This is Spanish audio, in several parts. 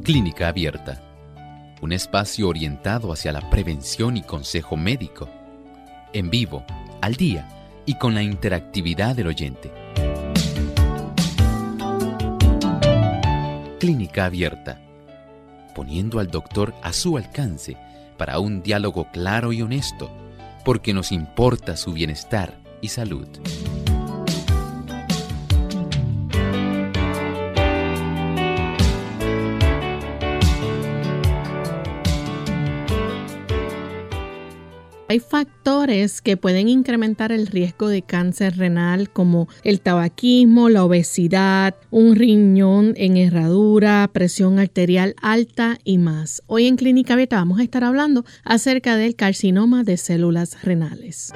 Clínica Abierta, un espacio orientado hacia la prevención y consejo médico, en vivo, al día y con la interactividad del oyente. Clínica Abierta, poniendo al doctor a su alcance para un diálogo claro y honesto, porque nos importa su bienestar y salud. Hay factores que pueden incrementar el riesgo de cáncer renal como el tabaquismo, la obesidad, un riñón en herradura, presión arterial alta y más. Hoy en Clínica Abierta vamos a estar hablando acerca del carcinoma de células renales.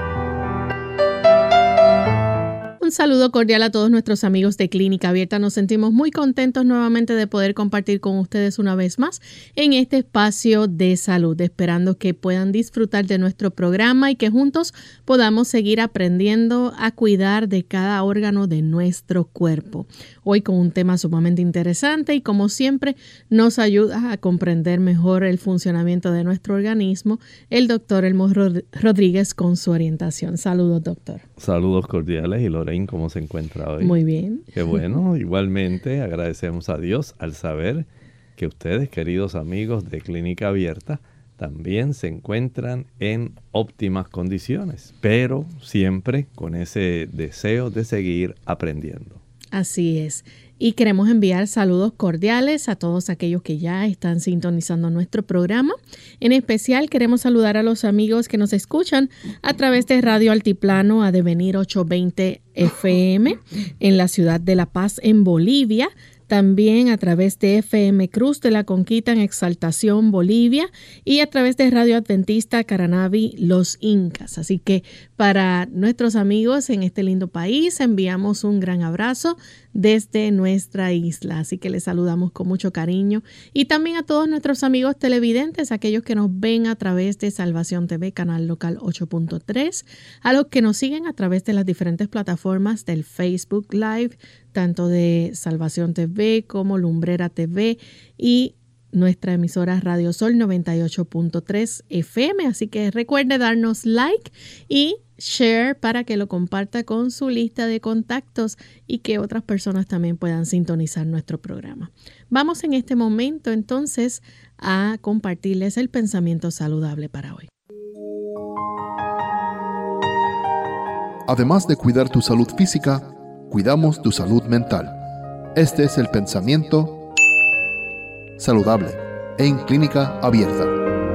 Un saludo cordial a todos nuestros amigos de Clínica Abierta. Nos sentimos muy contentos nuevamente de poder compartir con ustedes una vez más en este espacio de salud, esperando que puedan disfrutar de nuestro programa y que juntos podamos seguir aprendiendo a cuidar de cada órgano de nuestro cuerpo. Hoy con un tema sumamente interesante y como siempre nos ayuda a comprender mejor el funcionamiento de nuestro organismo el doctor Elmo Rodríguez con su orientación. Saludos, doctor. Saludos cordiales. Y Lorraine, ¿cómo se encuentra hoy? Muy bien. Qué bueno. Igualmente agradecemos a Dios al saber que ustedes, queridos amigos de Clínica Abierta, también se encuentran en óptimas condiciones, pero siempre con ese deseo de seguir aprendiendo. Así es. Y queremos enviar saludos cordiales a todos aquellos que ya están sintonizando nuestro programa. En especial queremos saludar a los amigos que nos escuchan a través de Radio Altiplano a Devenir 820 FM en la ciudad de La Paz, en Bolivia. También a través de FM Cruz de la Conquista en Exaltación, Bolivia, y a través de Radio Adventista Caranavi, Los Incas. Así que para nuestros amigos en este lindo país enviamos un gran abrazo desde nuestra isla. Así que les saludamos con mucho cariño. Y también a todos nuestros amigos televidentes, aquellos que nos ven a través de Salvación TV, canal local 8.3, a los que nos siguen a través de las diferentes plataformas del Facebook Live, tanto de Salvación TV como Lumbrera TV y nuestra emisora Radio Sol 98.3 FM. Así que recuerde darnos like y share para que lo comparta con su lista de contactos y que otras personas también puedan sintonizar nuestro programa. Vamos en este momento entonces a compartirles el pensamiento saludable para hoy. Además de cuidar tu salud física, cuidamos tu salud mental. Este es el pensamiento saludable en Clínica Abierta.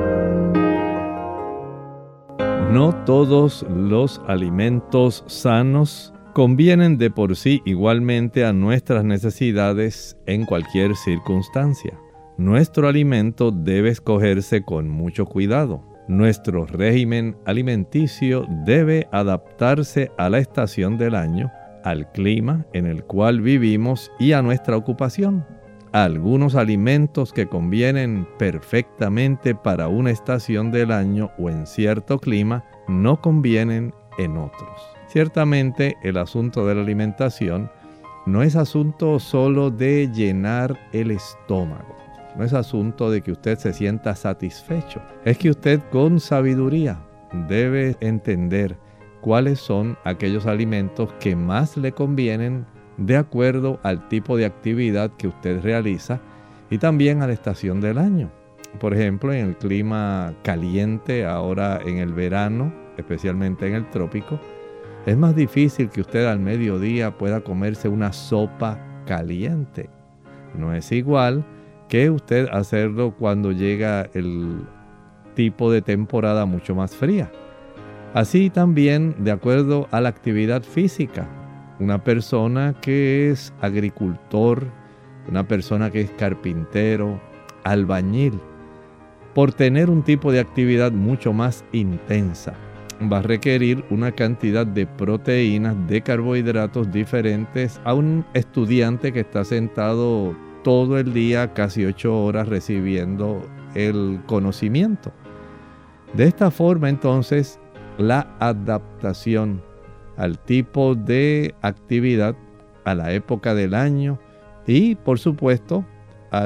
No todos los alimentos sanos convienen de por sí igualmente a nuestras necesidades en cualquier circunstancia. Nuestro alimento debe escogerse con mucho cuidado. Nuestro régimen alimenticio debe adaptarse a la estación del año, al clima en el cual vivimos y a nuestra ocupación. Algunos alimentos que convienen perfectamente para una estación del año o en cierto clima no convienen en otros. Ciertamente el asunto de la alimentación no es asunto solo de llenar el estómago. No es asunto de que usted se sienta satisfecho. Es que usted con sabiduría debe entender cuáles son aquellos alimentos que más le convienen de acuerdo al tipo de actividad que usted realiza y también a la estación del año. Por ejemplo, en el clima caliente, ahora en el verano, especialmente en el trópico, es más difícil que usted al mediodía pueda comerse una sopa caliente. No es igual que usted hacerlo cuando llega el tipo de temporada mucho más fría. Así también, de acuerdo a la actividad física, una persona que es agricultor, una persona que es carpintero, albañil, por tener un tipo de actividad mucho más intensa, va a requerir una cantidad de proteínas, de carbohidratos diferentes a un estudiante que está sentado todo el día, casi 8 horas, recibiendo el conocimiento. De esta forma, entonces, la adaptación al tipo de actividad, a la época del año y, por supuesto, a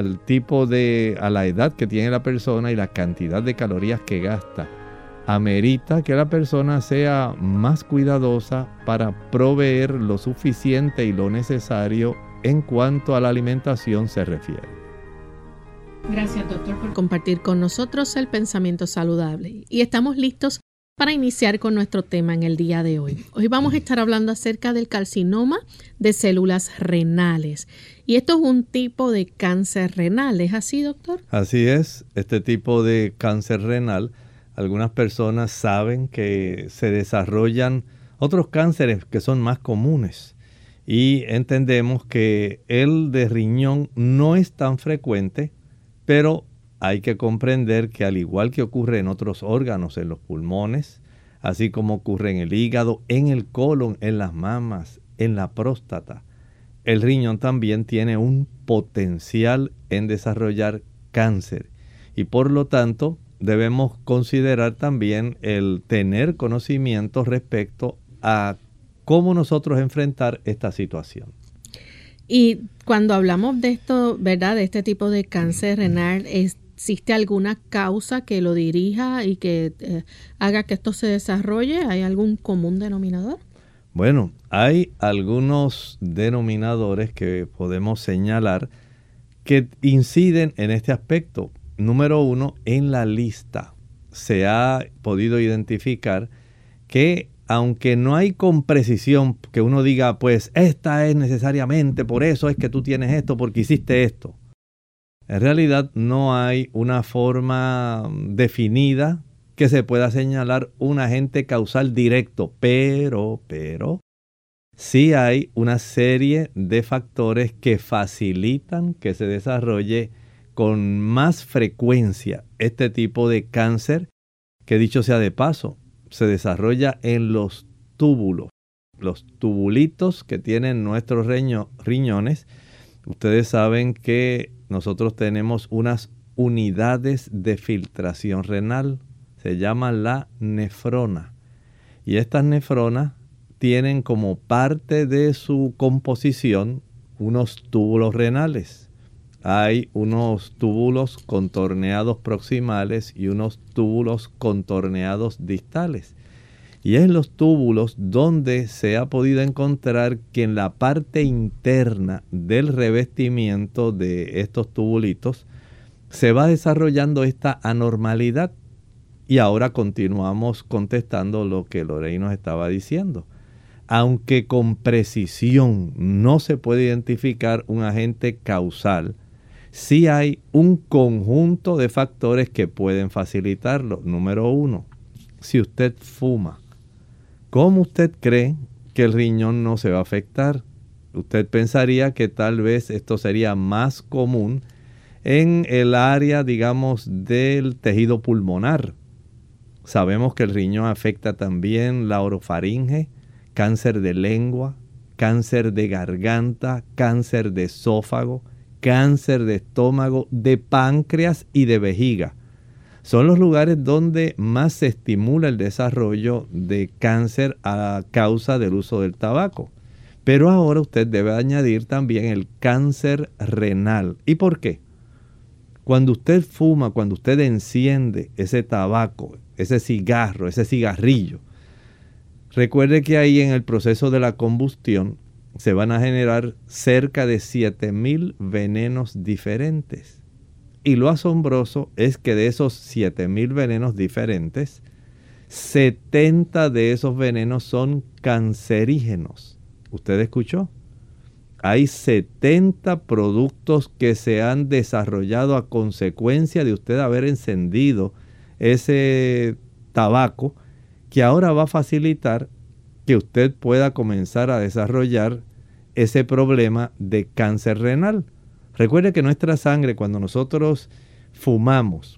la edad que tiene la persona y la cantidad de calorías que gasta, amerita que la persona sea más cuidadosa para proveer lo suficiente y lo necesario en cuanto a la alimentación se refiere. Gracias, doctor, por compartir con nosotros el pensamiento saludable. Y estamos listos para iniciar con nuestro tema en el día de hoy. Hoy vamos a estar hablando acerca del carcinoma de células renales. Y esto es un tipo de cáncer renal, ¿es así, doctor? Así es, este tipo de cáncer renal, algunas personas saben que se desarrollan otros cánceres que son más comunes. Y entendemos que el de riñón no es tan frecuente, pero hay que comprender que al igual que ocurre en otros órganos, en los pulmones, así como ocurre en el hígado, en el colon, en las mamas, en la próstata, el riñón también tiene un potencial en desarrollar cáncer. Y por lo tanto, debemos considerar también el tener conocimiento respecto a cómo nosotros enfrentar esta situación. Y cuando hablamos de esto, ¿verdad?, de este tipo de cáncer renal, ¿existe alguna causa que lo dirija y que haga que esto se desarrolle? ¿Hay algún común denominador? Bueno, hay algunos denominadores que podemos señalar que inciden en este aspecto. Número 1, en la lista se ha podido identificar que aunque no hay con precisión que uno diga, pues esta es necesariamente, por eso es que tú tienes esto, porque hiciste esto. En realidad no hay una forma definida que se pueda señalar un agente causal directo, pero sí hay una serie de factores que facilitan que se desarrolle con más frecuencia este tipo de cáncer, que dicho sea de paso, se desarrolla en los túbulos, los tubulitos que tienen nuestros riñones. Ustedes saben que nosotros tenemos unas unidades de filtración renal, se llama la nefrona. Y estas nefronas tienen como parte de su composición unos túbulos renales. Hay unos túbulos contorneados proximales y unos túbulos contorneados distales. Y es en los túbulos donde se ha podido encontrar que en la parte interna del revestimiento de estos tubulitos se va desarrollando esta anormalidad. Y ahora continuamos contestando lo que Lorey nos estaba diciendo. Aunque con precisión no se puede identificar un agente causal, sí hay un conjunto de factores que pueden facilitarlo. Número 1, si usted fuma, ¿cómo usted cree que el riñón no se va a afectar? Usted pensaría que tal vez esto sería más común en el área, digamos, del tejido pulmonar. Sabemos que el riñón afecta también la orofaringe, cáncer de lengua, cáncer de garganta, cáncer de esófago, cáncer de estómago, de páncreas y de vejiga. Son los lugares donde más se estimula el desarrollo de cáncer a causa del uso del tabaco. Pero ahora usted debe añadir también el cáncer renal. ¿Y por qué? Cuando usted fuma, cuando usted enciende ese tabaco, ese cigarro, ese cigarrillo, recuerde que ahí en el proceso de la combustión se van a generar cerca de 7,000 venenos diferentes. Y lo asombroso es que de esos 7,000 venenos diferentes, 70 de esos venenos son cancerígenos. ¿Usted escuchó? Hay 70 productos que se han desarrollado a consecuencia de usted haber encendido ese tabaco, que ahora va a facilitar que usted pueda comenzar a desarrollar ese problema de cáncer renal. Recuerde que nuestra sangre, cuando nosotros fumamos,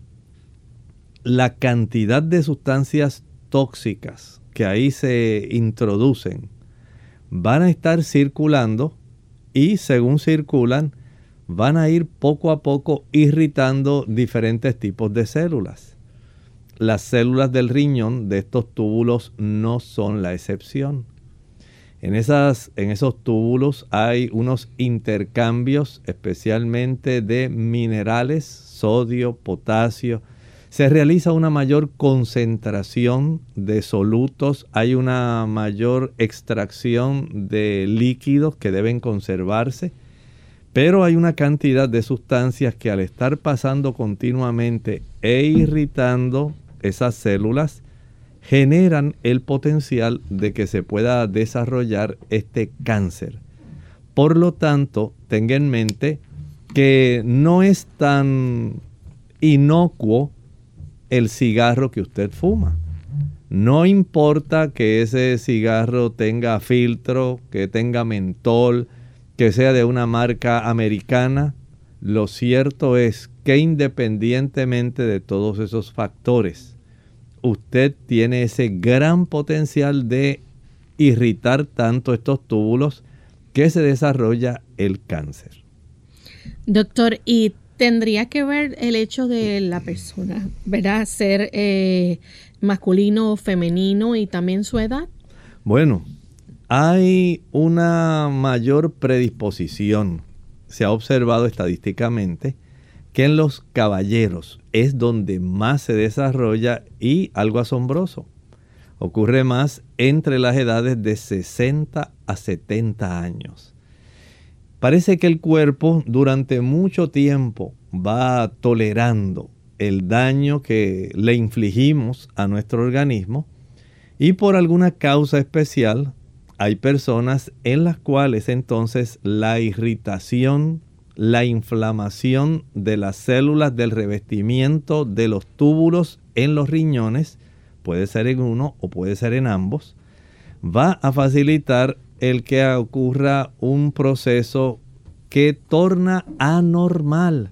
la cantidad de sustancias tóxicas que ahí se introducen van a estar circulando y según circulan van a ir poco a poco irritando diferentes tipos de células. Las células del riñón de estos túbulos no son la excepción. En esos túbulos hay unos intercambios especialmente de minerales, sodio, potasio. Se realiza una mayor concentración de solutos, hay una mayor extracción de líquidos que deben conservarse, pero hay una cantidad de sustancias que al estar pasando continuamente e irritando esas células, generan el potencial de que se pueda desarrollar este cáncer. Por lo tanto, tenga en mente que no es tan inocuo el cigarro que usted fuma. No importa que ese cigarro tenga filtro, que tenga mentol, que sea de una marca americana. Lo cierto es que independientemente de todos esos factores, usted tiene ese gran potencial de irritar tanto estos túbulos que se desarrolla el cáncer. Doctor, ¿y tendría que ver el hecho de la persona, ¿verdad?, ser masculino o femenino y también su edad? Bueno, hay una mayor predisposición, se ha observado estadísticamente, que en los caballeros es donde más se desarrolla, y algo asombroso, ocurre más entre las edades de 60 a 70 años. Parece que el cuerpo durante mucho tiempo va tolerando el daño que le infligimos a nuestro organismo, y por alguna causa especial hay personas en las cuales entonces la irritación, la inflamación de las células del revestimiento de los túbulos en los riñones, puede ser en uno o puede ser en ambos, va a facilitar el que ocurra un proceso que torna anormal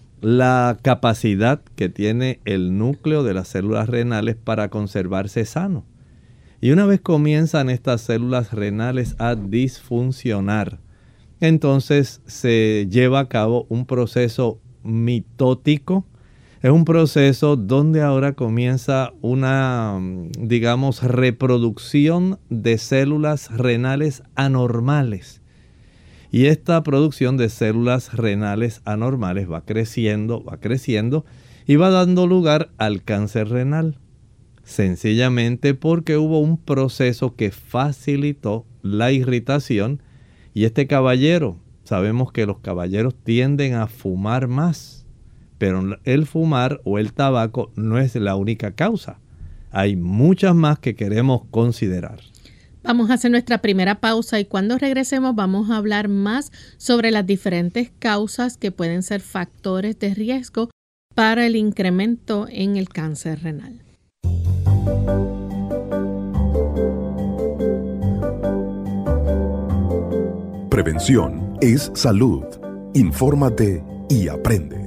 la capacidad que tiene el núcleo de las células renales para conservarse sano. Y una vez comienzan estas células renales a disfuncionar, entonces se lleva a cabo un proceso mitótico. Es un proceso donde ahora comienza una, digamos, reproducción de células renales anormales. Y esta producción de células renales anormales va creciendo y va dando lugar al cáncer renal. Sencillamente porque hubo un proceso que facilitó la irritación. Y este caballero, sabemos que los caballeros tienden a fumar más, pero el fumar o el tabaco no es la única causa. Hay muchas más que queremos considerar. Vamos a hacer nuestra primera pausa y cuando regresemos vamos a hablar más sobre las diferentes causas que pueden ser factores de riesgo para el incremento en el cáncer renal. Prevención es salud. Infórmate y aprende.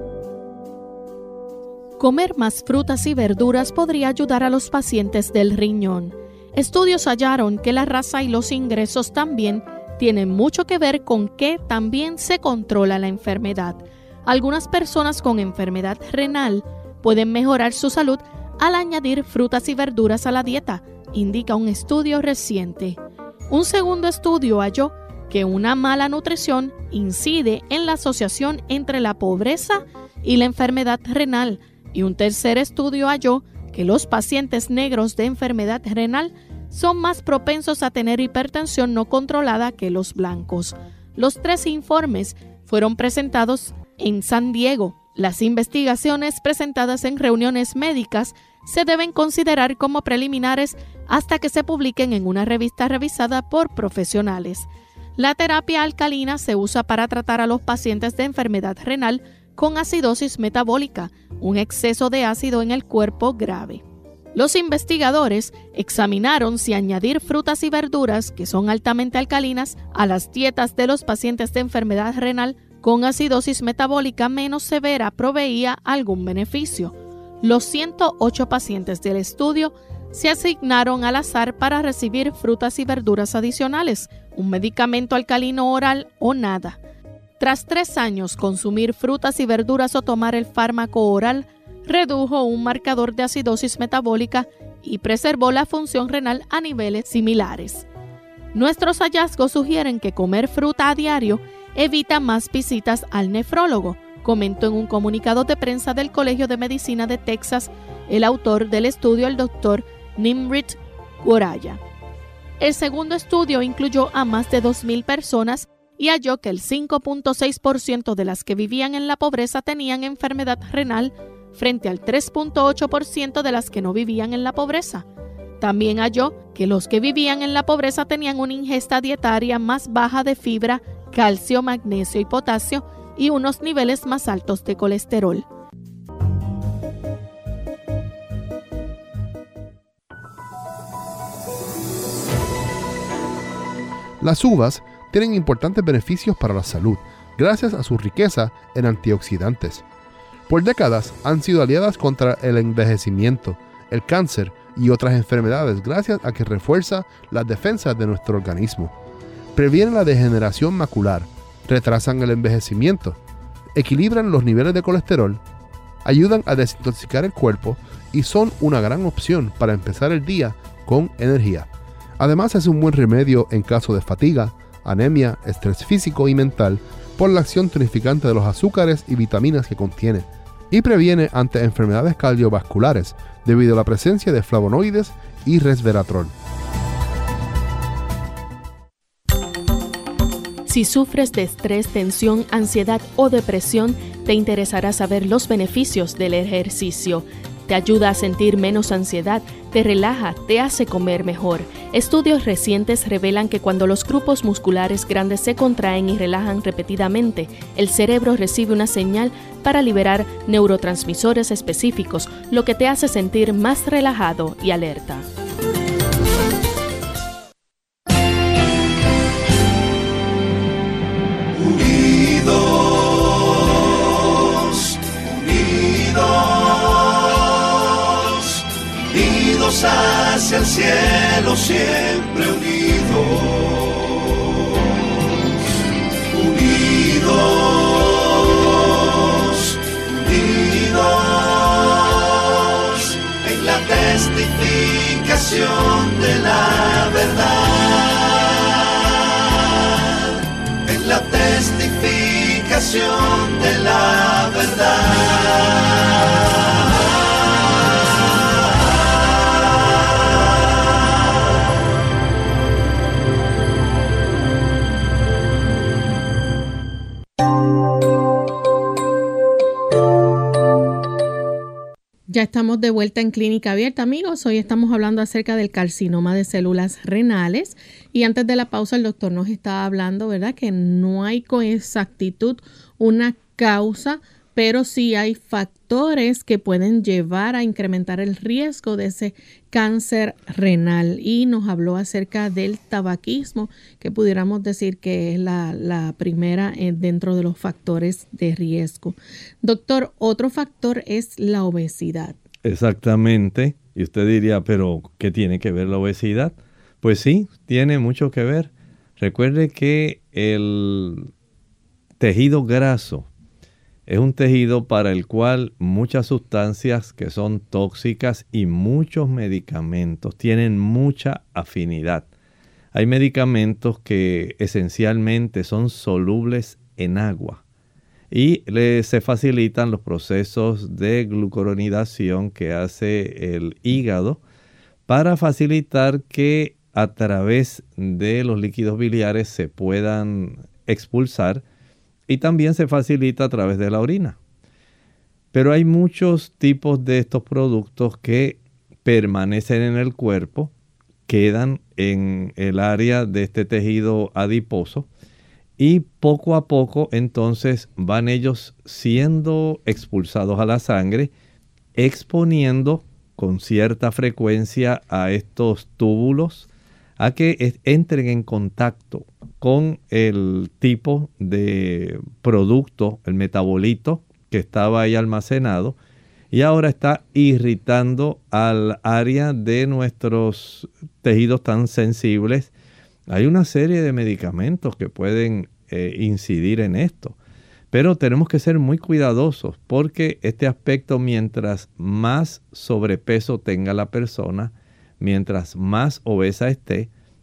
Comer más frutas y verduras podría ayudar a los pacientes del riñón. Estudios hallaron que la raza y los ingresos también tienen mucho que ver con que también se controla la enfermedad. Algunas personas con enfermedad renal pueden mejorar su salud al añadir frutas y verduras a la dieta, indica un estudio reciente. Un segundo estudio halló que una mala nutrición incide en la asociación entre la pobreza y la enfermedad renal, y un tercer estudio halló que los pacientes negros de enfermedad renal son más propensos a tener hipertensión no controlada que los blancos. Los 3 informes fueron presentados en San Diego. Las investigaciones presentadas en reuniones médicas se deben considerar como preliminares hasta que se publiquen en una revista revisada por profesionales. La terapia alcalina se usa para tratar a los pacientes de enfermedad renal con acidosis metabólica, un exceso de ácido en el cuerpo grave. Los investigadores examinaron si añadir frutas y verduras que son altamente alcalinas a las dietas de los pacientes de enfermedad renal con acidosis metabólica menos severa proveía algún beneficio. Los 108 pacientes del estudio se asignaron al azar para recibir frutas y verduras adicionales, un medicamento alcalino oral o nada. Tras 3 años, consumir frutas y verduras o tomar el fármaco oral redujo un marcador de acidosis metabólica y preservó la función renal a niveles similares. Nuestros hallazgos sugieren que comer fruta a diario evita más visitas al nefrólogo, comentó en un comunicado de prensa del Colegio de Medicina de Texas el autor del estudio, el doctor Nimrit Goraya. El segundo estudio incluyó a más de 2,000 personas y halló que el 5.6% de las que vivían en la pobreza tenían enfermedad renal frente al 3.8% de las que no vivían en la pobreza. También halló que los que vivían en la pobreza tenían una ingesta dietaria más baja de fibra, calcio, magnesio y potasio y unos niveles más altos de colesterol. Las uvas tienen importantes beneficios para la salud gracias a su riqueza en antioxidantes. Por décadas han sido aliadas contra el envejecimiento, el cáncer y otras enfermedades gracias a que refuerza las defensas de nuestro organismo. Previenen la degeneración macular, retrasan el envejecimiento, equilibran los niveles de colesterol, ayudan a desintoxicar el cuerpo y son una gran opción para empezar el día con energía. Además, es un buen remedio en caso de fatiga, anemia, estrés físico y mental por la acción tonificante de los azúcares y vitaminas que contiene, y previene ante enfermedades cardiovasculares debido a la presencia de flavonoides y resveratrol. Si sufres de estrés, tensión, ansiedad o depresión, te interesará saber los beneficios del ejercicio. Te ayuda a sentir menos ansiedad, te relaja, te hace comer mejor. Estudios recientes revelan que cuando los grupos musculares grandes se contraen y relajan repetidamente, el cerebro recibe una señal para liberar neurotransmisores específicos, lo que te hace sentir más relajado y alerta. Hacia el cielo, siempre unidos, unidos, unidos, en la testificación de la verdad, en la testificación de la verdad. Ya estamos de vuelta en Clínica Abierta, amigos. Hoy estamos hablando acerca del carcinoma de células renales. Y antes de la pausa, el doctor nos estaba hablando, ¿verdad?, que no hay con exactitud una causa, pero sí hay factores que pueden llevar a incrementar el riesgo de ese cáncer renal. Y nos habló acerca del tabaquismo, que pudiéramos decir que es la primera dentro de los factores de riesgo. Doctor, otro factor es la obesidad. Exactamente. Y usted diría, ¿pero qué tiene que ver la obesidad? Pues sí, tiene mucho que ver. Recuerde que el tejido graso es un tejido para el cual muchas sustancias que son tóxicas y muchos medicamentos tienen mucha afinidad. Hay medicamentos que esencialmente son solubles en agua y se facilitan los procesos de glucuronidación que hace el hígado para facilitar que a través de los líquidos biliares se puedan expulsar. Y también se facilita a través de la orina. Pero hay muchos tipos de estos productos que permanecen en el cuerpo, quedan en el área de este tejido adiposo y poco a poco entonces van ellos siendo expulsados a la sangre, exponiendo con cierta frecuencia a estos túbulos a que entren en contacto con el tipo de producto, el metabolito que estaba ahí almacenado y ahora está irritando al área de nuestros tejidos tan sensibles. Hay una serie de medicamentos que pueden incidir en esto, pero tenemos que ser muy cuidadosos porque este aspecto, mientras más sobrepeso tenga la persona, mientras más obesa esté,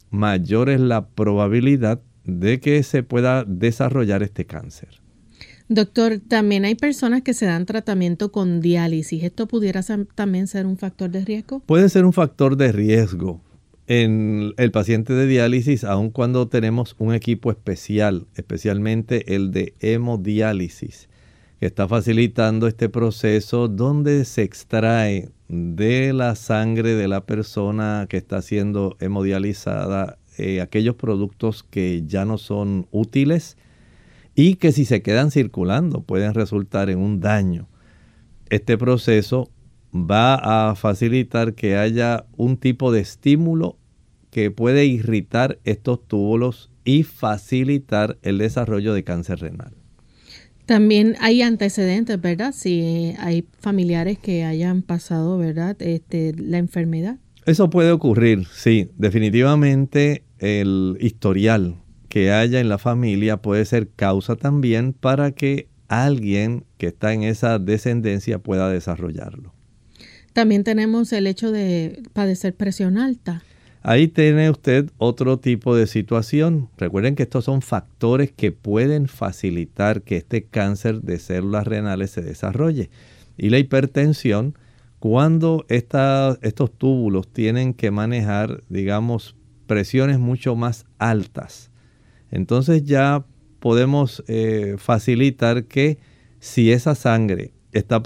mayor es la probabilidad de que se pueda desarrollar este cáncer. Doctor, también hay personas que se dan tratamiento con diálisis. ¿Esto pudiera también ser un factor de riesgo? Puede ser un factor de riesgo en el paciente de diálisis, aun cuando tenemos un equipo especial, especialmente el de hemodiálisis, que está facilitando este proceso donde se extrae de la sangre de la persona que está siendo hemodializada aquellos productos que ya no son útiles y que si se quedan circulando pueden resultar en un daño. Este proceso va a facilitar que haya un tipo de estímulo que puede irritar estos túbulos y facilitar el desarrollo de cáncer renal. También hay antecedentes, ¿verdad? Si hay familiares que hayan pasado, ¿verdad?, la enfermedad. Eso puede ocurrir, sí. Definitivamente el historial que haya en la familia puede ser causa también para que alguien que está en esa descendencia pueda desarrollarlo. También tenemos el hecho de padecer presión alta. Ahí tiene usted otro tipo de situación. Recuerden que estos son factores que pueden facilitar que este cáncer de células renales se desarrolle. Y la hipertensión, cuando estos túbulos tienen que manejar, digamos, presiones mucho más altas, entonces ya podemos facilitar que si esa sangre está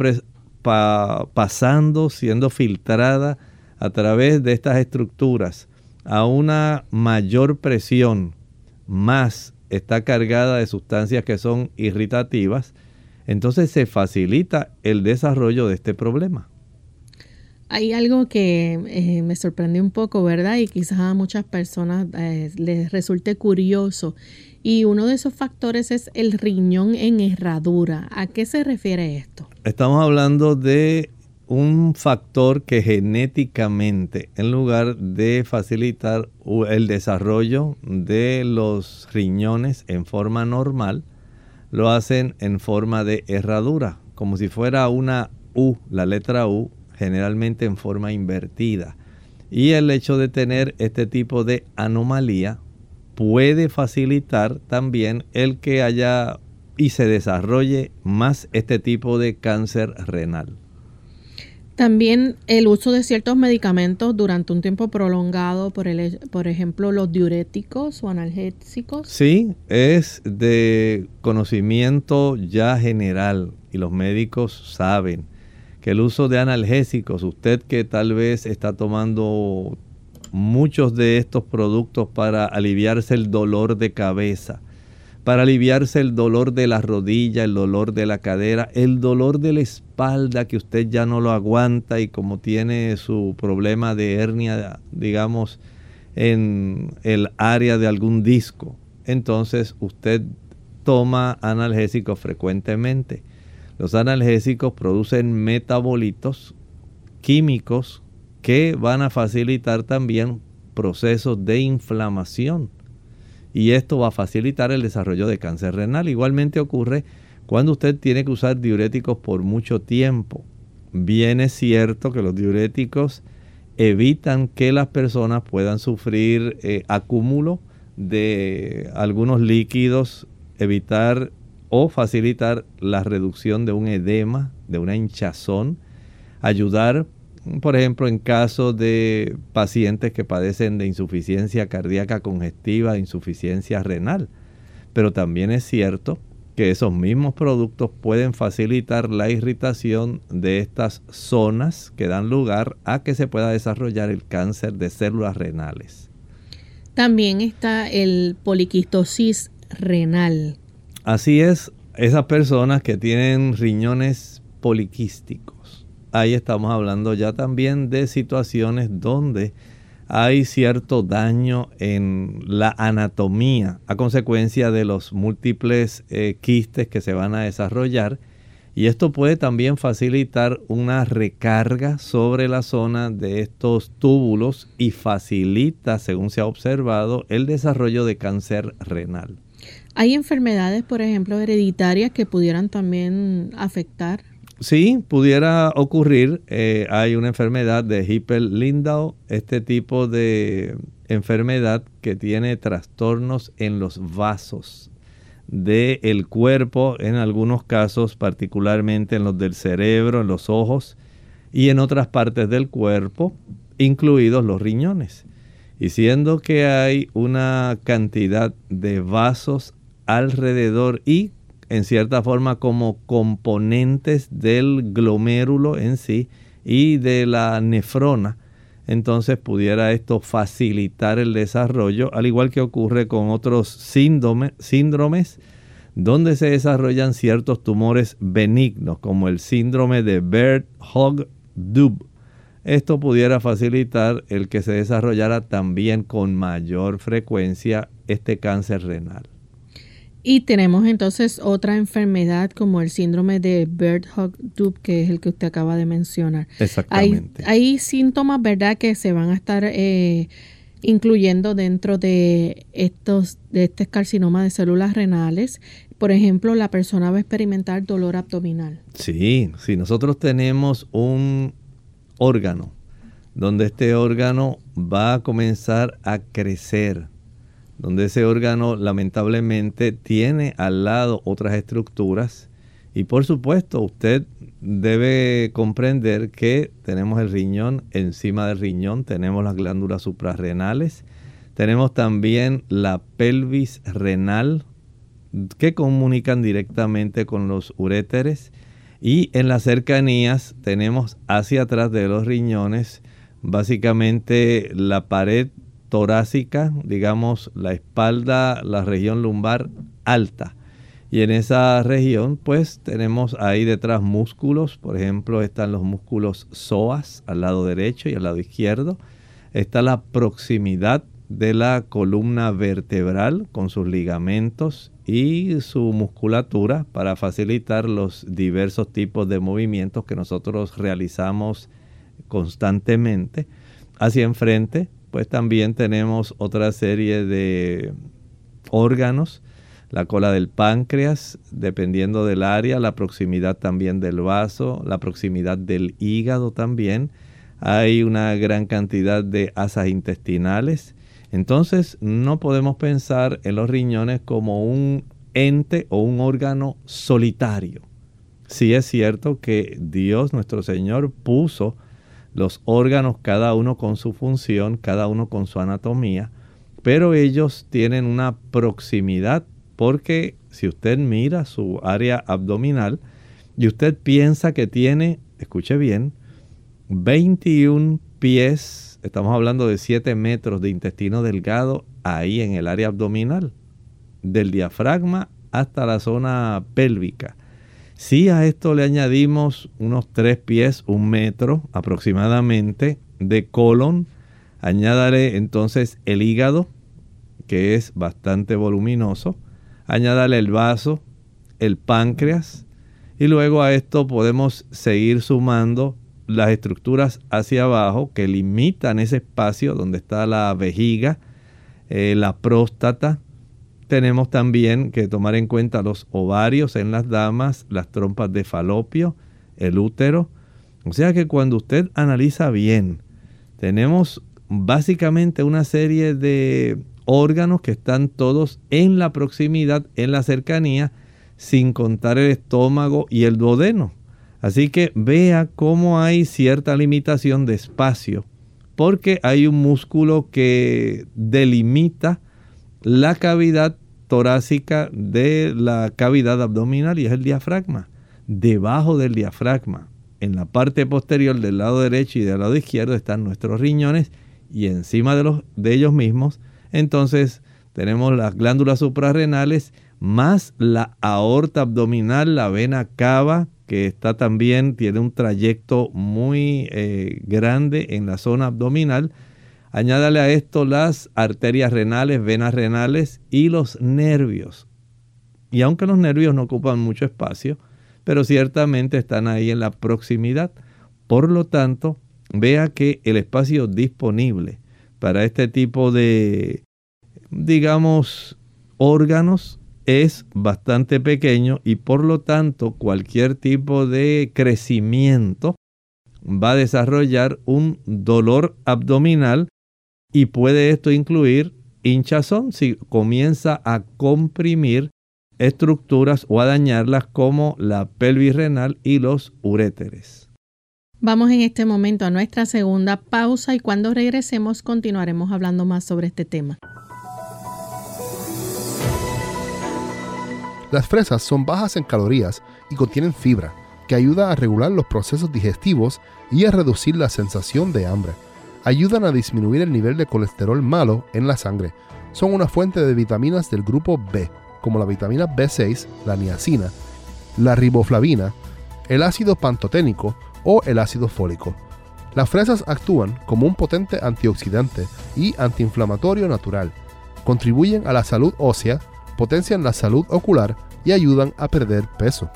pasando, siendo filtrada a través de estas estructuras a una mayor presión, más está cargada de sustancias que son irritativas, entonces se facilita el desarrollo de este problema. Hay algo que me sorprendió un poco, ¿verdad? Y quizás a muchas personas les resulte curioso. Y uno de esos factores es el riñón en herradura. ¿A qué se refiere esto? Estamos hablando de un factor que genéticamente, en lugar de facilitar el desarrollo de los riñones en forma normal, lo hacen en forma de herradura, como si fuera una U, la letra U, generalmente en forma invertida. Y el hecho de tener este tipo de anomalía puede facilitar también el que haya y se desarrolle más este tipo de cáncer renal. También el uso de ciertos medicamentos durante un tiempo prolongado, por ejemplo, los diuréticos o analgésicos. Sí, es de conocimiento ya general y los médicos saben que el uso de analgésicos, usted que tal vez está tomando muchos de estos productos para aliviarse el dolor de cabeza, para aliviarse el dolor de la rodilla, el dolor de la cadera, el dolor de la espalda que usted ya no lo aguanta y como tiene su problema de hernia, digamos, en el área de algún disco, entonces usted toma analgésicos frecuentemente. Los analgésicos producen metabolitos químicos que van a facilitar también procesos de inflamación. Y esto va a facilitar el desarrollo de cáncer renal. Igualmente ocurre cuando usted tiene que usar diuréticos por mucho tiempo. Bien es cierto que los diuréticos evitan que las personas puedan sufrir acúmulo de algunos líquidos, evitar o facilitar la reducción de un edema, de una hinchazón, ayudar, por ejemplo, en caso de pacientes que padecen de insuficiencia cardíaca congestiva, de insuficiencia renal. Pero también es cierto que esos mismos productos pueden facilitar la irritación de estas zonas que dan lugar a que se pueda desarrollar el cáncer de células renales. También está el poliquistosis renal. Así es, esas personas que tienen riñones poliquísticos. Ahí estamos hablando ya también de situaciones donde hay cierto daño en la anatomía a consecuencia de los múltiples quistes que se van a desarrollar. Y esto puede también facilitar una recarga sobre la zona de estos túbulos y facilita, según se ha observado, el desarrollo de cáncer renal. ¿Hay enfermedades, por ejemplo, hereditarias que pudieran también afectar? Sí, pudiera ocurrir. Hay una enfermedad de Hippel-Lindau. Este tipo de enfermedad que tiene trastornos en los vasos del cuerpo, en algunos casos particularmente en los del cerebro, en los ojos y en otras partes del cuerpo, incluidos los riñones. Y siendo que hay una cantidad de vasos alrededor y en cierta forma como componentes del glomérulo en sí y de la nefrona, entonces pudiera esto facilitar el desarrollo, al igual que ocurre con otros síndromes donde se desarrollan ciertos tumores benignos, como el síndrome de Birt-Hogg-Dubh. Esto pudiera facilitar el que se desarrollara también con mayor frecuencia este cáncer renal. Y tenemos entonces otra enfermedad como el síndrome de Birt-Hogg-Dubh, que es el que usted acaba de mencionar. Exactamente. Hay síntomas, ¿verdad?, que se van a estar incluyendo dentro de este carcinoma de células renales. Por ejemplo, la persona va a experimentar dolor abdominal. Sí, si nosotros tenemos un órgano donde este órgano va a comenzar a crecer, donde ese órgano lamentablemente tiene al lado otras estructuras, y por supuesto usted debe comprender que tenemos el riñón, encima del riñón tenemos las glándulas suprarrenales, tenemos también la pelvis renal que comunican directamente con los uréteres, y en las cercanías tenemos hacia atrás de los riñones básicamente la pared torácica, digamos la espalda, la región lumbar alta. Y en esa región pues tenemos ahí detrás músculos, por ejemplo están los músculos psoas al lado derecho y al lado izquierdo. Está la proximidad de la columna vertebral con sus ligamentos y su musculatura para facilitar los diversos tipos de movimientos que nosotros realizamos constantemente. Hacia enfrente pues también tenemos otra serie de órganos, la cola del páncreas, dependiendo del área, la proximidad también del vaso, la proximidad del hígado también. Hay una gran cantidad de asas intestinales. Entonces no podemos pensar en los riñones como un ente o un órgano solitario. Sí es cierto que Dios nuestro Señor puso los órganos, cada uno con su función, cada uno con su anatomía, pero ellos tienen una proximidad, porque si usted mira su área abdominal y usted piensa que tiene, escuche bien, 21 pies, estamos hablando de 7 metros de intestino delgado ahí en el área abdominal, del diafragma hasta la zona pélvica. Si a esto le añadimos unos 3 pies, 1 metro aproximadamente de colon, añádale entonces el hígado, que es bastante voluminoso, añádale el vaso, el páncreas, y luego a esto podemos seguir sumando las estructuras hacia abajo que limitan ese espacio donde está la vejiga, la próstata. Tenemos también que tomar en cuenta los ovarios en las damas, las trompas de falopio, el útero. O sea que cuando usted analiza bien, tenemos básicamente una serie de órganos que están todos en la proximidad, en la cercanía, sin contar el estómago y el duodeno. Así que vea cómo hay cierta limitación de espacio, porque hay un músculo que delimita la cavidad torácica de la cavidad abdominal, y es el diafragma. Debajo del diafragma, en la parte posterior del lado derecho y del lado izquierdo, están nuestros riñones, y encima de ellos mismos entonces tenemos las glándulas suprarrenales más la aorta abdominal, la vena cava, que está también, tiene un trayecto muy grande en la zona abdominal. Añádale a esto las arterias renales, venas renales y los nervios. Y aunque los nervios no ocupan mucho espacio, pero ciertamente están ahí en la proximidad. Por lo tanto, vea que el espacio disponible para este tipo de, digamos, órganos es bastante pequeño, y por lo tanto cualquier tipo de crecimiento va a desarrollar un dolor abdominal Y puede esto incluir hinchazón si comienza a comprimir estructuras o a dañarlas como la pelvis renal y los uréteres. Vamos en este momento a nuestra segunda pausa y cuando regresemos continuaremos hablando más sobre este tema. Las fresas son bajas en calorías y contienen fibra, que ayuda a regular los procesos digestivos y a reducir la sensación de hambre. Ayudan a disminuir el nivel de colesterol malo en la sangre. Son una fuente de vitaminas del grupo B, como la vitamina B6, la niacina, la riboflavina, el ácido pantoténico o el ácido fólico. Las fresas actúan como un potente antioxidante y antiinflamatorio natural. Contribuyen a la salud ósea, potencian la salud ocular y ayudan a perder peso.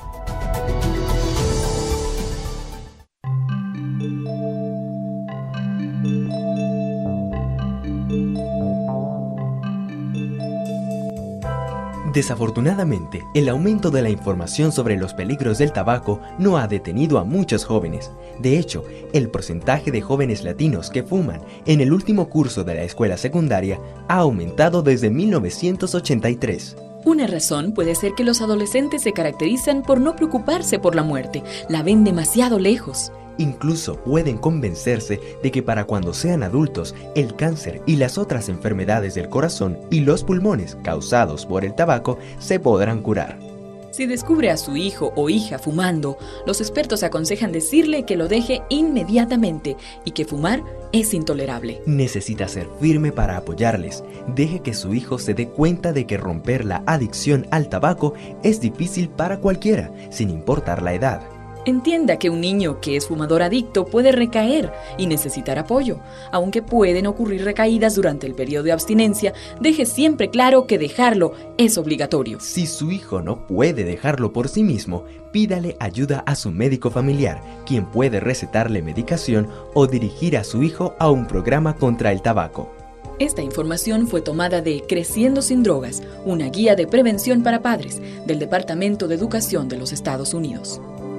Desafortunadamente, el aumento de la información sobre los peligros del tabaco no ha detenido a muchos jóvenes. De hecho, el porcentaje de jóvenes latinos que fuman en el último curso de la escuela secundaria ha aumentado desde 1983. Una razón puede ser que los adolescentes se caracterizan por no preocuparse por la muerte, la ven demasiado lejos. Incluso pueden convencerse de que para cuando sean adultos, el cáncer y las otras enfermedades del corazón y los pulmones causados por el tabaco se podrán curar. Si descubre a su hijo o hija fumando, los expertos aconsejan decirle que lo deje inmediatamente y que fumar es intolerable. Necesita ser firme para apoyarles. Deje que su hijo se dé cuenta de que romper la adicción al tabaco es difícil para cualquiera, sin importar la edad. Entienda que un niño que es fumador adicto puede recaer y necesitar apoyo. Aunque pueden ocurrir recaídas durante el periodo de abstinencia, deje siempre claro que dejarlo es obligatorio. Si su hijo no puede dejarlo por sí mismo, pídale ayuda a su médico familiar, quien puede recetarle medicación o dirigir a su hijo a un programa contra el tabaco. Esta información fue tomada de Creciendo sin Drogas, una guía de prevención para padres del Departamento de Educación de los Estados Unidos.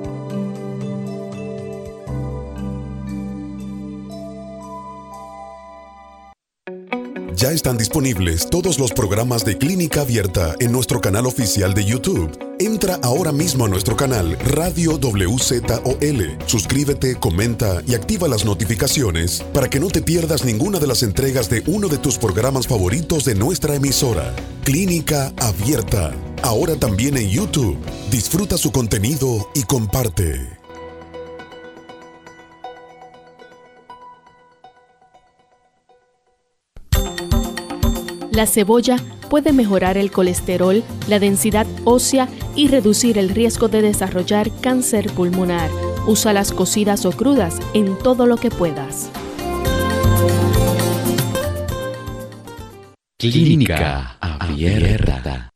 Ya están disponibles todos los programas de Clínica Abierta en nuestro canal oficial de YouTube. Entra ahora mismo a nuestro canal Radio WZOL. Suscríbete, comenta y activa las notificaciones para que no te pierdas ninguna de las entregas de uno de tus programas favoritos de nuestra emisora. Clínica Abierta, ahora también en YouTube. Disfruta su contenido y comparte. La cebolla puede mejorar el colesterol, la densidad ósea y reducir el riesgo de desarrollar cáncer pulmonar. Úsalas cocidas o crudas en todo lo que puedas. Clínica Abierta.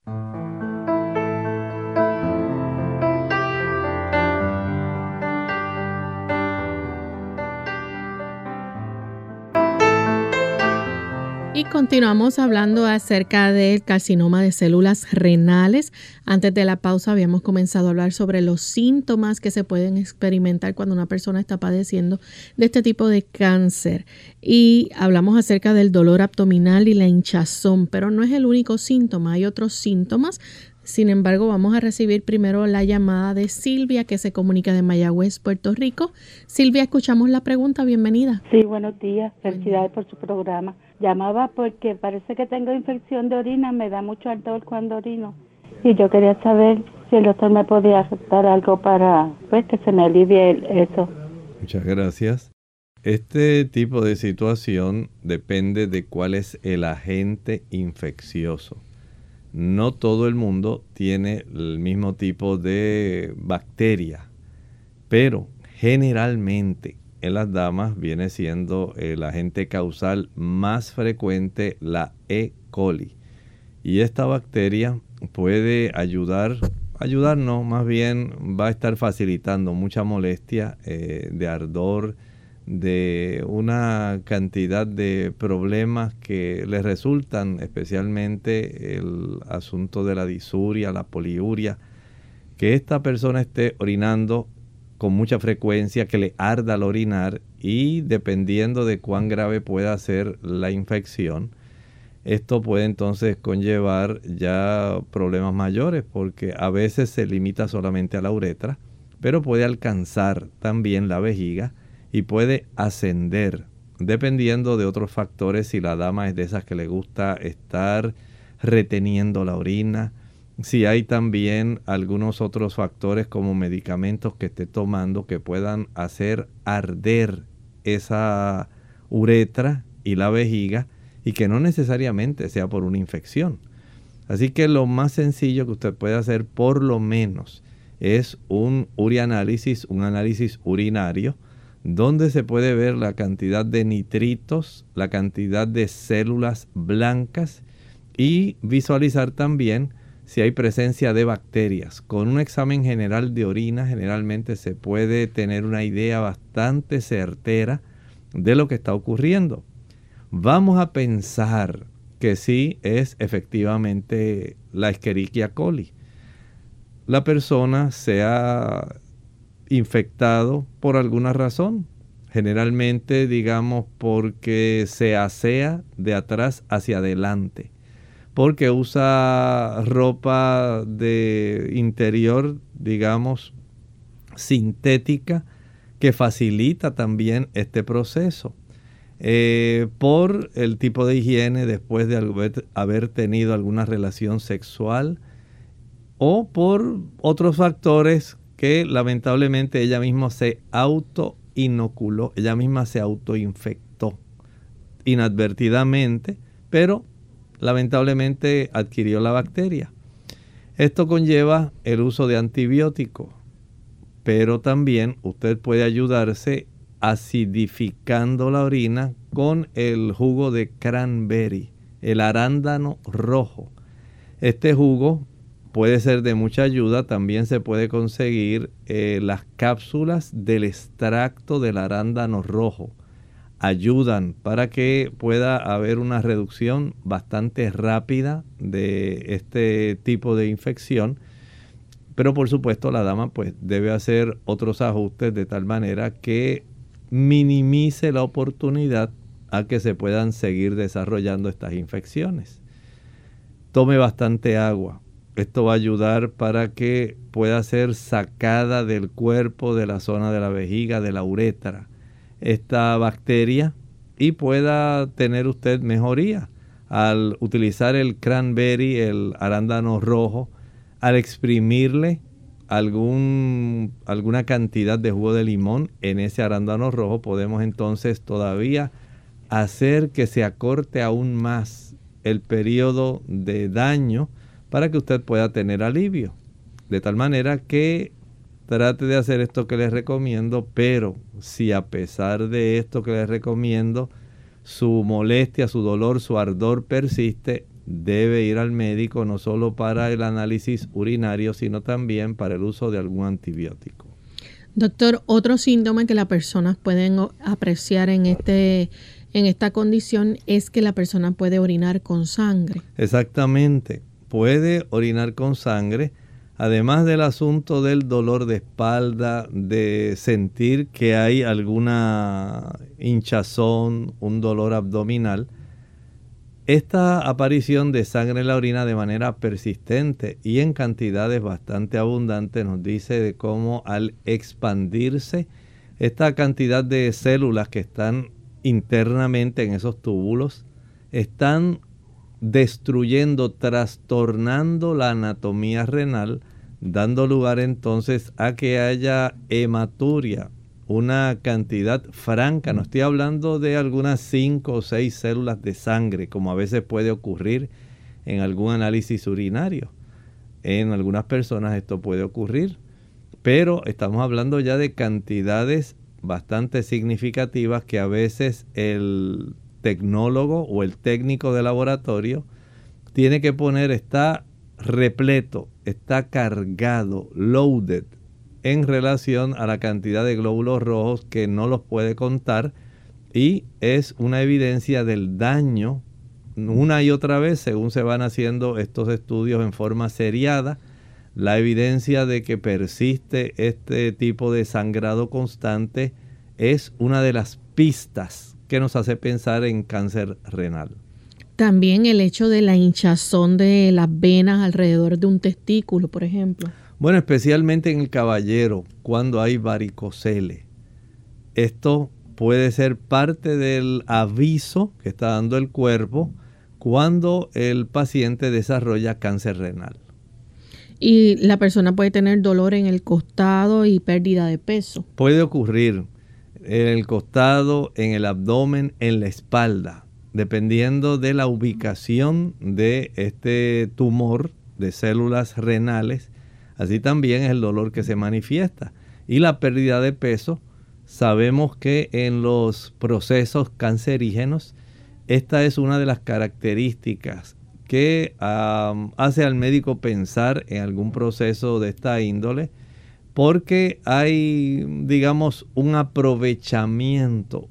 Y continuamos hablando acerca del carcinoma de células renales. Antes de la pausa habíamos comenzado a hablar sobre los síntomas que se pueden experimentar cuando una persona está padeciendo de este tipo de cáncer. Y hablamos acerca del dolor abdominal y la hinchazón, pero no es el único síntoma, hay otros síntomas. Sin embargo, vamos a recibir primero la llamada de Silvia, que se comunica de Mayagüez, Puerto Rico. Silvia, escuchamos la pregunta. Bienvenida. Sí, buenos días. Felicidades por su programa. Llamaba porque parece que tengo infección de orina, me da mucho ardor cuando orino. Y yo quería saber si el doctor me podía dar algo para que se me alivie eso. Muchas gracias. Este tipo de situación depende de cuál es el agente infeccioso. No todo el mundo tiene el mismo tipo de bacteria, pero generalmente en las damas viene siendo el agente causal más frecuente la E. coli. Y esta bacteria puede ayudarnos, más bien va a estar facilitando mucha molestia de ardor, de una cantidad de problemas que les resultan, especialmente el asunto de la disuria, la poliuria, que esta persona esté orinando con mucha frecuencia, que le arda al orinar y dependiendo de cuán grave pueda ser la infección, esto puede entonces conllevar ya problemas mayores, porque a veces se limita solamente a la uretra, pero puede alcanzar también la vejiga y puede ascender, dependiendo de otros factores. Si la dama es de esas que le gusta estar reteniendo la orina, si hay también algunos otros factores como medicamentos que esté tomando que puedan hacer arder esa uretra y la vejiga, y que no necesariamente sea por una infección. Así que lo más sencillo que usted puede hacer por lo menos es un urianálisis, un análisis urinario, donde se puede ver la cantidad de nitritos, la cantidad de células blancas y visualizar también si hay presencia de bacterias. Con un examen general de orina generalmente se puede tener una idea bastante certera de lo que está ocurriendo. Vamos a pensar que sí es efectivamente la Escherichia coli. La persona se ha infectado por alguna razón, generalmente digamos porque se asea de atrás hacia adelante, porque usa ropa de interior, digamos, sintética, que facilita también este proceso. Por el tipo de higiene después de haber tenido alguna relación sexual, o por otros factores que lamentablemente ella misma se autoinoculó, ella misma se autoinfectó inadvertidamente, pero lamentablemente adquirió la bacteria. Esto conlleva el uso de antibióticos, pero también usted puede ayudarse acidificando la orina con el jugo de cranberry, el arándano rojo. Este jugo puede ser de mucha ayuda. También se puede conseguir las cápsulas del extracto del arándano rojo. Ayudan para que pueda haber una reducción bastante rápida de este tipo de infección. Pero por supuesto la dama pues debe hacer otros ajustes de tal manera que minimice la oportunidad a que se puedan seguir desarrollando estas infecciones. Tome bastante agua. Esto va a ayudar para que pueda ser sacada del cuerpo, de la zona de la vejiga, de la uretra, esta bacteria, y pueda tener usted mejoría al utilizar el cranberry, el arándano rojo, al exprimirle alguna cantidad de jugo de limón en ese arándano rojo. Podemos entonces todavía hacer que se acorte aún más el periodo de daño para que usted pueda tener alivio. De tal manera que trate de hacer esto que les recomiendo, pero si a pesar de esto que les recomiendo, su molestia, su dolor, su ardor persiste, debe ir al médico, no solo para el análisis urinario, sino también para el uso de algún antibiótico. Doctor, otro síntoma que las personas pueden apreciar en esta condición es que la persona puede orinar con sangre. Exactamente, puede orinar con sangre, además del asunto del dolor de espalda, de sentir que hay alguna hinchazón, un dolor abdominal. Esta aparición de sangre en la orina de manera persistente y en cantidades bastante abundantes nos dice de cómo al expandirse esta cantidad de células que están internamente en esos túbulos están destruyendo, trastornando la anatomía renal, dando lugar entonces a que haya hematuria, una cantidad franca. No estoy hablando de algunas 5 o 6 células de sangre, como a veces puede ocurrir en algún análisis urinario. En algunas personas esto puede ocurrir, pero estamos hablando ya de cantidades bastante significativas que a veces el tecnólogo o el técnico de laboratorio tiene que poner, está repleto, está cargado, loaded, en relación a la cantidad de glóbulos rojos que no los puede contar, y es una evidencia del daño una y otra vez según se van haciendo estos estudios en forma seriada, la evidencia de que persiste este tipo de sangrado constante es una de las pistas que nos hace pensar en cáncer renal. También el hecho de la hinchazón de las venas alrededor de un testículo, por ejemplo. Bueno, especialmente en el caballero, cuando hay varicocele. Esto puede ser parte del aviso que está dando el cuerpo cuando el paciente desarrolla cáncer renal. Y la persona puede tener dolor en el costado y pérdida de peso. Puede ocurrir en el costado, en el abdomen, en la espalda, dependiendo de la ubicación de este tumor de células renales. Así también es el dolor que se manifiesta. Y la pérdida de peso, sabemos que en los procesos cancerígenos, esta es una de las características que hace al médico pensar en algún proceso de esta índole, porque hay, digamos, un aprovechamiento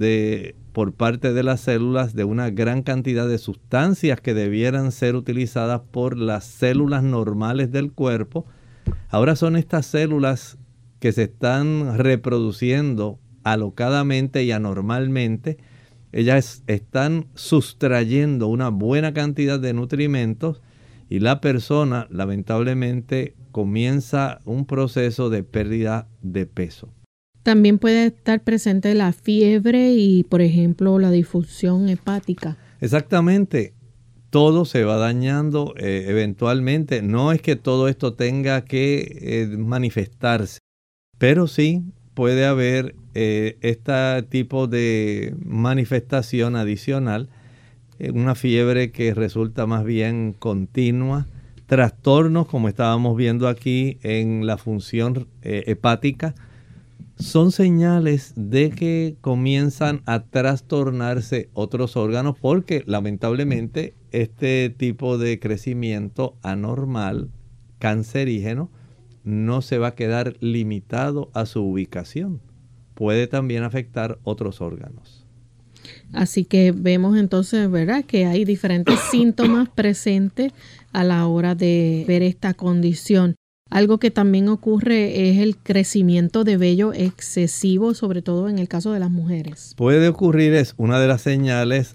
por parte de las células de una gran cantidad de sustancias que debieran ser utilizadas por las células normales del cuerpo. Ahora son estas células que se están reproduciendo alocadamente y anormalmente. Ellas están sustrayendo una buena cantidad de nutrimentos y la persona lamentablemente comienza un proceso de pérdida de peso. También puede estar presente la fiebre y, por ejemplo, la disfunción hepática. Exactamente. Todo se va dañando eventualmente. No es que todo esto tenga que manifestarse, pero sí puede haber este tipo de manifestación adicional, una fiebre que resulta más bien continua, trastornos como estábamos viendo aquí en la función hepática, son señales de que comienzan a trastornarse otros órganos porque lamentablemente este tipo de crecimiento anormal, cancerígeno, no se va a quedar limitado a su ubicación. Puede también afectar otros órganos. Así que vemos entonces, ¿verdad?, que hay diferentes síntomas presentes a la hora de ver esta condición. Algo que también ocurre es el crecimiento de vello excesivo, sobre todo en el caso de las mujeres. Puede ocurrir, es una de las señales,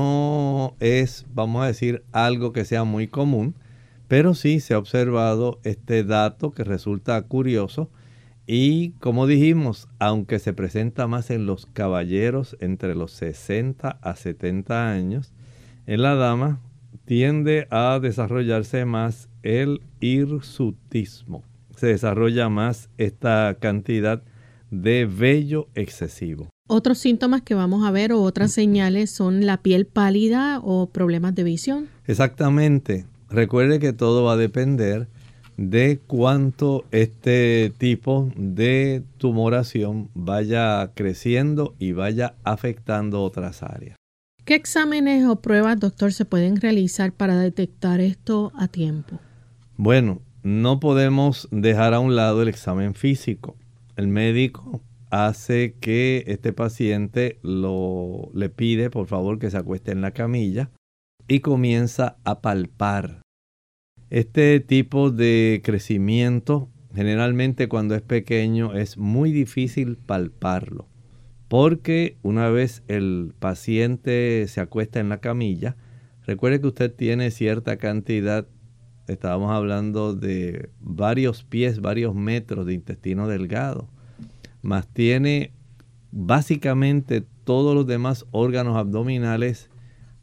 no es, vamos a decir, algo que sea muy común, pero sí se ha observado este dato que resulta curioso y, como dijimos, aunque se presenta más en los caballeros entre los 60 a 70 años, en la dama tiende a desarrollarse más el hirsutismo. Se desarrolla más esta cantidad de vello excesivo. Otros síntomas que vamos a ver o otras señales son la piel pálida o problemas de visión. Exactamente. Recuerde que todo va a depender de cuánto este tipo de tumoración vaya creciendo y vaya afectando otras áreas. ¿Qué exámenes o pruebas, doctor, se pueden realizar para detectar esto a tiempo? Bueno, no podemos dejar a un lado el examen físico. El médico hace que este paciente le pide, por favor, que se acueste en la camilla y comienza a palpar. Este tipo de crecimiento, generalmente cuando es pequeño, es muy difícil palparlo, porque una vez el paciente se acuesta en la camilla, recuerde que usted tiene cierta cantidad, estábamos hablando de varios pies, varios metros de intestino delgado, más tiene básicamente todos los demás órganos abdominales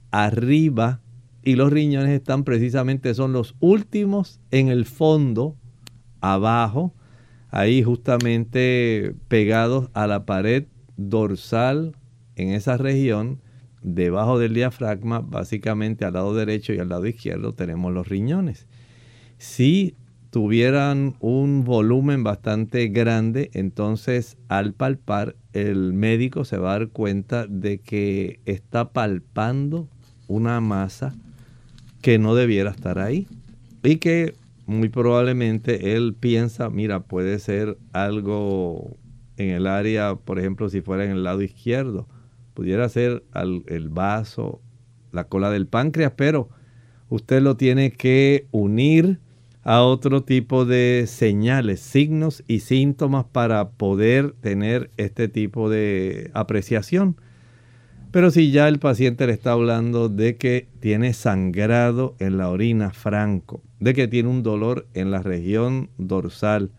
arriba y los riñones están precisamente, son los últimos en el fondo, abajo, ahí justamente pegados a la pared dorsal en esa región, debajo del diafragma, básicamente al lado derecho y al lado izquierdo tenemos los riñones. Si tuvieran un volumen bastante grande, entonces al palpar el médico se va a dar cuenta de que está palpando una masa que no debiera estar ahí y que muy probablemente él piensa, mira, puede ser algo en el área, por ejemplo, si fuera en el lado izquierdo, pudiera ser el vaso, la cola del páncreas, pero usted lo tiene que unir a otro tipo de señales, signos y síntomas para poder tener este tipo de apreciación. Pero si ya el paciente le está hablando de que tiene sangrado en la orina franco, de que tiene un dolor en la región dorsal,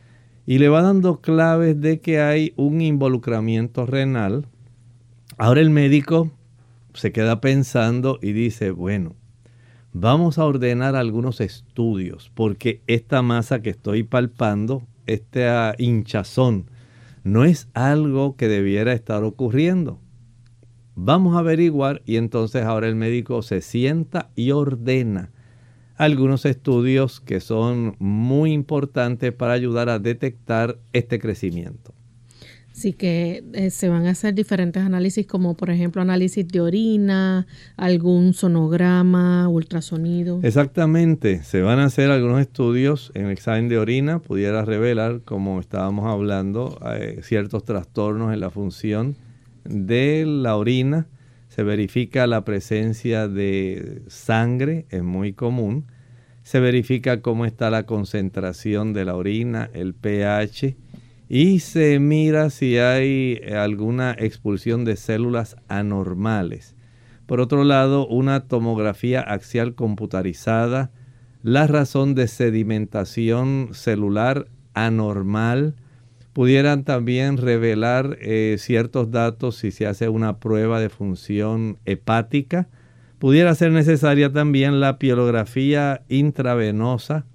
y le va dando claves de que hay un involucramiento renal, ahora el médico se queda pensando y dice, bueno, vamos a ordenar algunos estudios, porque esta masa que estoy palpando, esta hinchazón, no es algo que debiera estar ocurriendo. Vamos a averiguar, y entonces ahora el médico se sienta y ordena algunos estudios que son muy importantes para ayudar a detectar este crecimiento. Sí, que se van a hacer diferentes análisis, como por ejemplo análisis de orina, algún sonograma, ultrasonido. Exactamente, se van a hacer algunos estudios en el examen de orina, pudiera revelar, como estábamos hablando, ciertos trastornos en la función de la orina. Se verifica la presencia de sangre, es muy común. Se verifica cómo está la concentración de la orina, el pH, y se mira si hay alguna expulsión de células anormales. Por otro lado, una tomografía axial computarizada, la razón de sedimentación celular anormal, pudieran también revelar ciertos datos si se hace una prueba de función hepática. Pudiera ser necesaria también la pielografía intravenosa,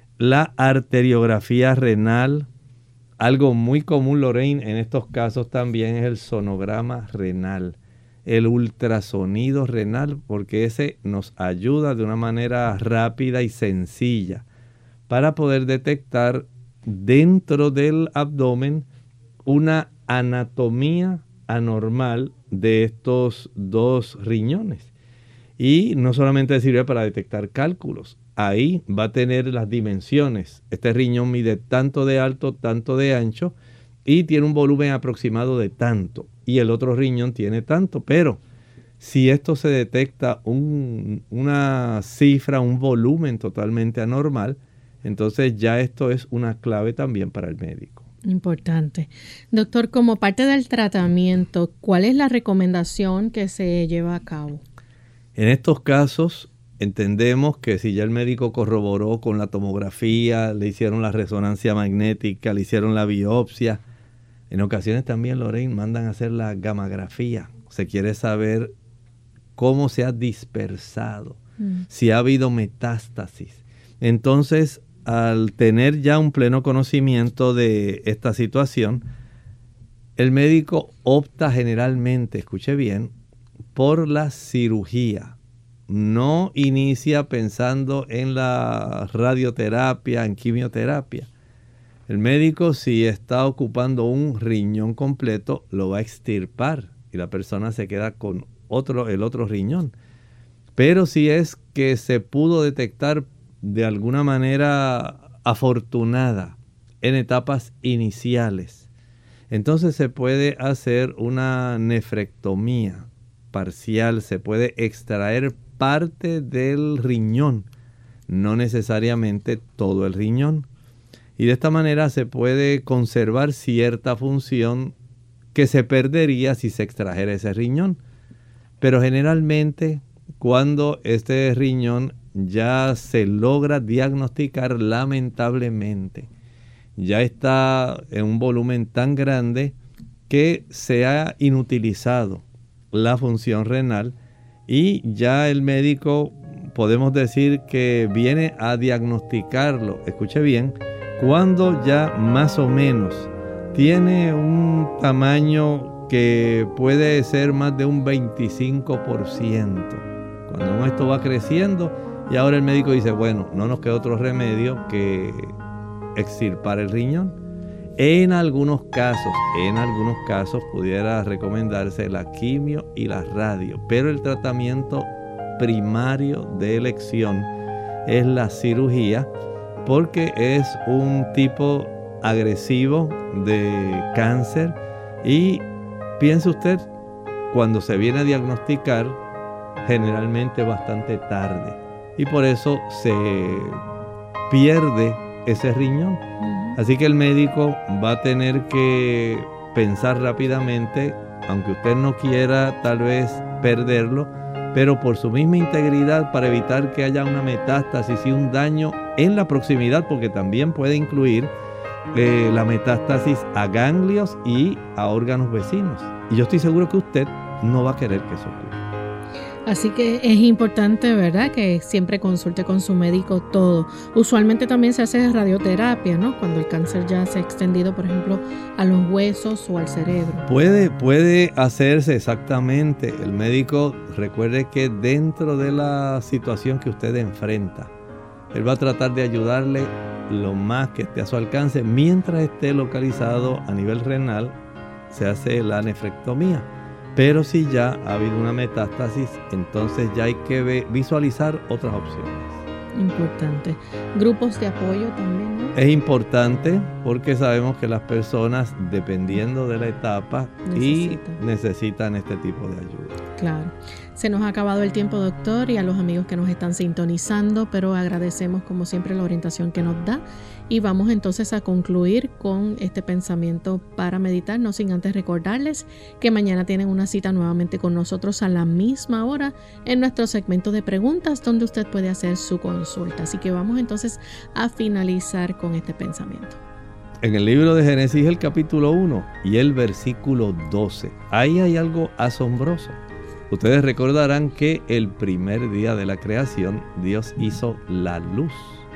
la arteriografía renal. Algo muy común, Lorraine, en estos casos también es el sonograma renal, el ultrasonido renal, porque ese nos ayuda de una manera rápida y sencilla para poder detectar dentro del abdomen una anatomía anormal de estos dos riñones. Y no solamente sirve para detectar cálculos, ahí va a tener las dimensiones. Este riñón mide tanto de alto, tanto de ancho y tiene un volumen aproximado de tanto. Y el otro riñón tiene tanto, pero si esto se detecta una cifra, un volumen totalmente anormal, entonces ya esto es una clave también para el médico. Importante. Doctor, como parte del tratamiento, ¿cuál es la recomendación que se lleva a cabo? En estos casos entendemos que si ya el médico corroboró con la tomografía, le hicieron la resonancia magnética, le hicieron la biopsia, en ocasiones también, Lorraine, mandan a hacer la gammagrafía. Se quiere saber cómo se ha dispersado, si ha habido metástasis. Entonces, al tener ya un pleno conocimiento de esta situación, el médico opta generalmente, escuche bien, por la cirugía. No inicia pensando en la radioterapia, en quimioterapia. El médico, si está ocupando un riñón completo, lo va a extirpar y la persona se queda con el otro riñón. Pero si es que se pudo detectar de alguna manera afortunada en etapas iniciales, entonces se puede hacer una nefrectomía parcial, se puede extraer parte del riñón, no necesariamente todo el riñón. Y de esta manera se puede conservar cierta función que se perdería si se extrajera ese riñón. Pero generalmente cuando este riñón ya se logra diagnosticar, lamentablemente, ya está en un volumen tan grande que se ha inutilizado la función renal y ya el médico podemos decir que viene a diagnosticarlo, escuche bien, cuando ya más o menos tiene un tamaño que puede ser más de un 25%. Cuando esto va creciendo y ahora el médico dice, bueno, no nos queda otro remedio que extirpar el riñón. En algunos casos pudiera recomendarse la quimio y la radio, pero el tratamiento primario de elección es la cirugía porque es un tipo agresivo de cáncer y piense usted, cuando se viene a diagnosticar generalmente bastante tarde y por eso se pierde ese riñón. Así que el médico va a tener que pensar rápidamente, aunque usted no quiera tal vez perderlo, pero por su misma integridad, para evitar que haya una metástasis y un daño en la proximidad, porque también puede incluir la metástasis a ganglios y a órganos vecinos. Y yo estoy seguro que usted no va a querer que eso ocurra. Así que es importante, ¿verdad?, que siempre consulte con su médico todo. Usualmente también se hace radioterapia, ¿no?, cuando el cáncer ya se ha extendido, por ejemplo, a los huesos o al cerebro. Puede hacerse exactamente. El médico, recuerde que dentro de la situación que usted enfrenta, él va a tratar de ayudarle lo más que esté a su alcance. Mientras esté localizado a nivel renal, se hace la nefrectomía. Pero si ya ha habido una metástasis, entonces ya hay que visualizar otras opciones. Importante. Grupos de apoyo también, ¿no? Es importante porque sabemos que las personas, dependiendo de la etapa, necesitan este tipo de ayuda. Claro. Se nos ha acabado el tiempo, doctor, y a los amigos que nos están sintonizando, pero agradecemos como siempre la orientación que nos da. Y vamos entonces a concluir con este pensamiento para meditar, no sin antes recordarles que mañana tienen una cita nuevamente con nosotros a la misma hora en nuestro segmento de preguntas donde usted puede hacer su consulta. Así que vamos entonces a finalizar con este pensamiento. En el libro de Génesis, el capítulo 1 y el versículo 12, ahí hay algo asombroso. Ustedes recordarán que el primer día de la creación Dios hizo la luz.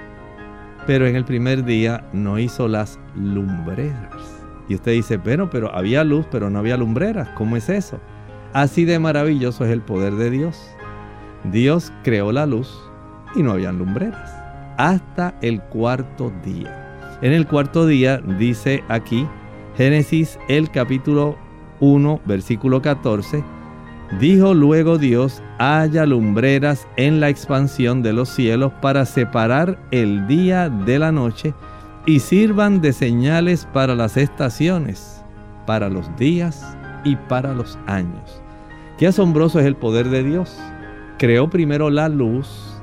Pero en el primer día no hizo las lumbreras. Y usted dice, bueno, pero había luz, pero no había lumbreras. ¿Cómo es eso? Así de maravilloso es el poder de Dios. Dios creó la luz y no habían lumbreras. Hasta el cuarto día. En el cuarto día dice aquí, Génesis el capítulo 1, versículo 14, dijo luego Dios, haya lumbreras en la expansión de los cielos para separar el día de la noche y sirvan de señales para las estaciones, para los días y para los años. Qué asombroso es el poder de Dios. Creó primero la luz,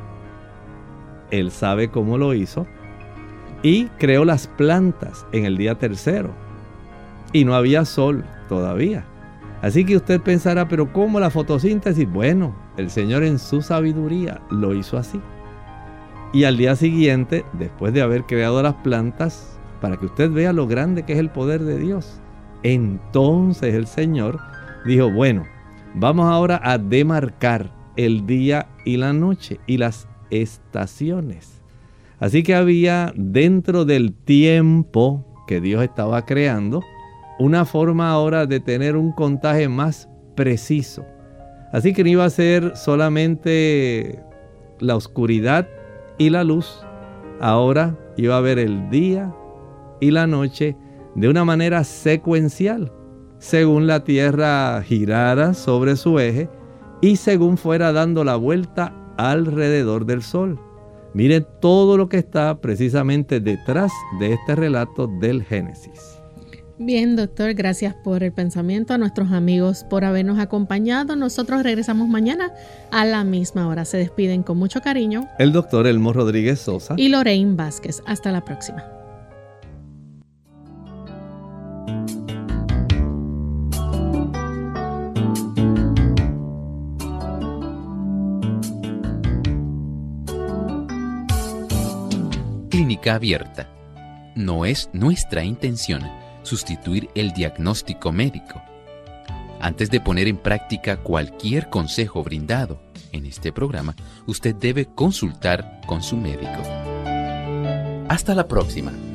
Él sabe cómo lo hizo, y creó las plantas en el día tercero. Y no había sol todavía. Así que usted pensará, pero ¿cómo la fotosíntesis? Bueno, el Señor en su sabiduría lo hizo así. Y al día siguiente, después de haber creado las plantas, para que usted vea lo grande que es el poder de Dios, entonces el Señor dijo, bueno, vamos ahora a demarcar el día y la noche y las estaciones. Así que había dentro del tiempo que Dios estaba creando, una forma ahora de tener un contaje más preciso. Así que no iba a ser solamente la oscuridad y la luz. Ahora iba a haber el día y la noche de una manera secuencial, según la Tierra girara sobre su eje y según fuera dando la vuelta alrededor del Sol. Miren todo lo que está precisamente detrás de este relato del Génesis. Bien, doctor, gracias por el pensamiento, a nuestros amigos por habernos acompañado. Nosotros regresamos mañana a la misma hora. Se despiden con mucho cariño el doctor Elmo Rodríguez Sosa y Lorraine Vázquez. Hasta la próxima. Clínica Abierta. No es nuestra intención sustituir el diagnóstico médico. Antes de poner en práctica cualquier consejo brindado en este programa, usted debe consultar con su médico. Hasta la próxima.